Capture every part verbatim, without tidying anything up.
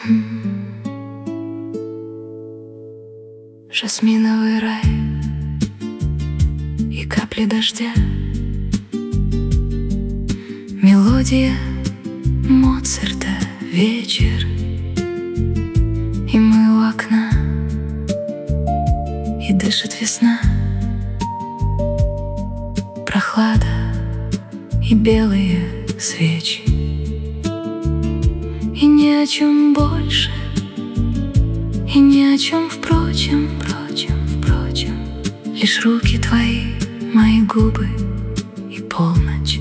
Жасминовый рай и капли дождя, мелодия Моцарта, вечер, и мы у окна, и дышит весна, прохлада и белые свечи. И ни о чем больше, и ни о чем впрочем, впрочем, впрочем. Лишь руки твои, мои губы и полночь.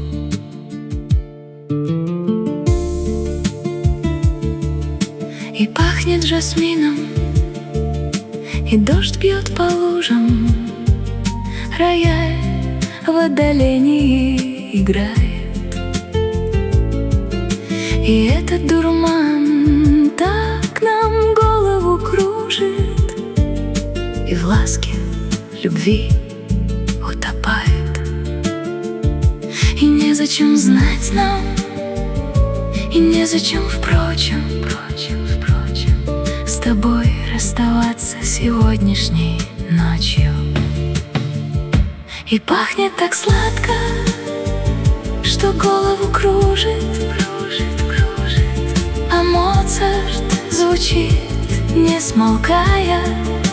И пахнет жасмином, и дождь бьет по лужам, рояль в отдалении играет. И этот дурман так нам голову кружит, и в ласке любви утопает. И незачем знать нам, и незачем, впрочем, впрочем, впрочем, с тобой расставаться сегодняшней ночью. И пахнет так сладко, что голову кружит, кружит, кружит. А Моцарт звучит, не смолкая.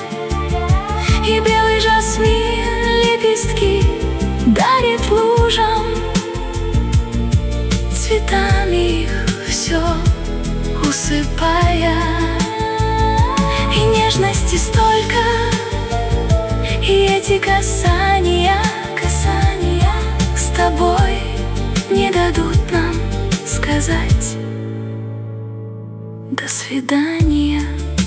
И белый жасмин лепестки дарит лужам, цветами их все усыпая. И нежности столько, и эти касания, касания с тобой не дадут нам сказать до свидания.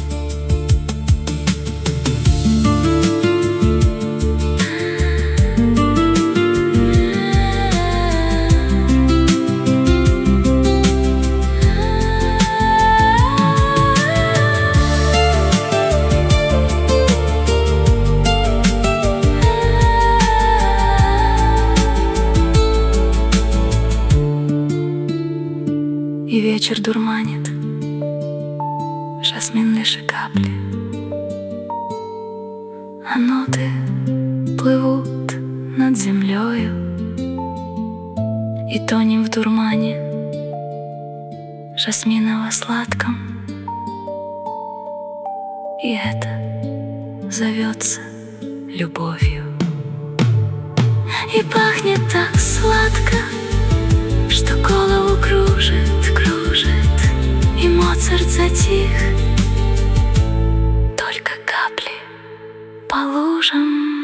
И вечер дурманит, жасмин лишь и капли, а ноты плывут над землею, и тонем в дурмане жасминово-сладком. И это зовется любовью. И пахнет так сладко, что голову кружит, кружит. И Моцарт затих, только капли по лужам.